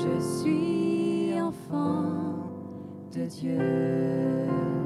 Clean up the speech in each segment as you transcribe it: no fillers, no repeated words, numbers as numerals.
Je suis enfant de Dieu.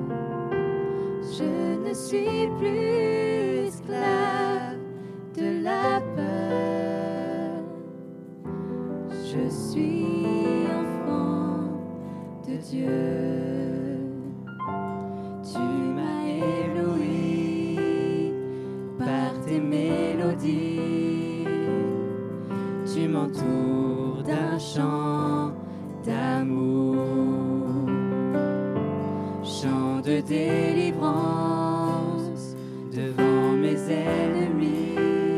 Je ne suis plus esclave de la peur. Je suis enfant de Dieu. Tu m'as ébloui par tes mélodies. Tu m'entoures d'un chant d'amour, chant de délivrance devant mes ennemis.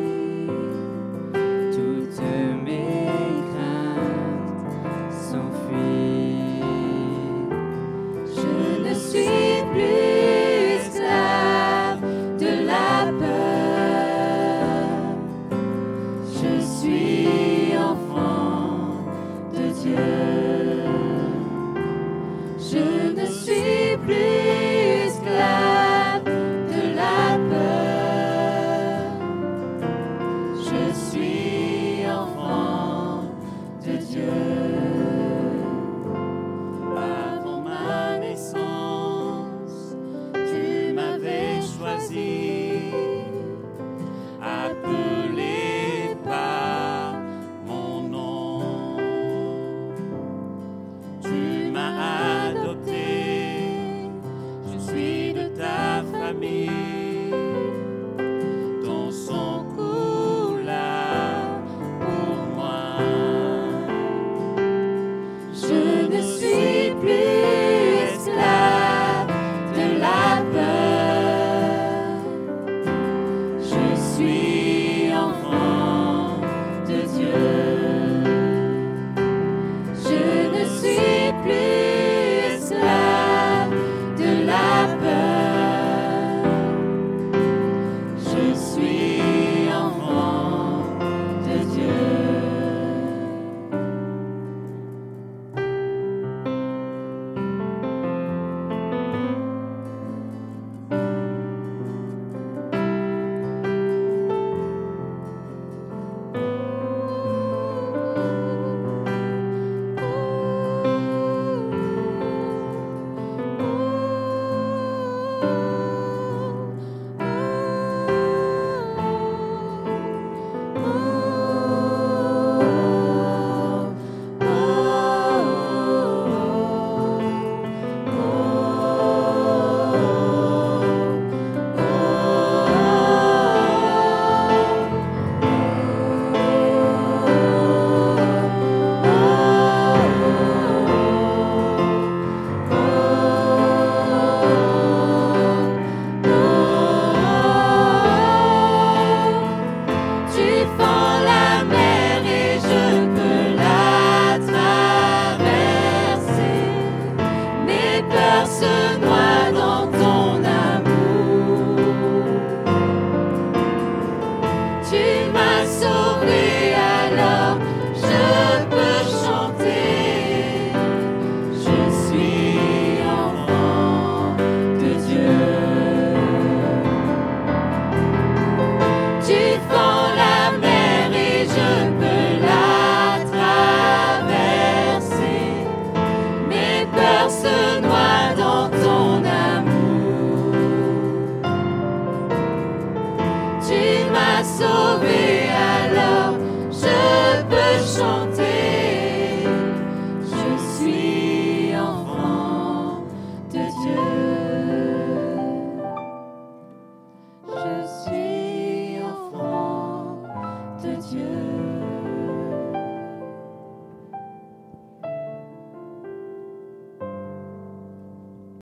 Toutes mes craintes s'enfuient. Je ne suis plus esclave de la peur. Je suis enfant de Dieu. Je ne suis plus esclave de la peur. Je suis enfant de Dieu. Avant ma naissance, tu m'avais choisi, appelé par mon nom. Tu m'as adopté, je suis de ta famille. Ton sang coula pour moi. Je ne suis plus esclave de la peur. Je suis enfant de Dieu. Je ne suis plus esclave de la peur. Je suis enfant de Dieu. Tu fends la mer et je peux la traverser. Mes peurs se noient dans ton amour. Tu m'as sauvé, alors je peux chanter. Je suis enfant de Dieu. Tu fends la mer et je peux la traverser. Mes peurs se noient dans ton amour. Tu m'as sauvé, alors je peux chanter.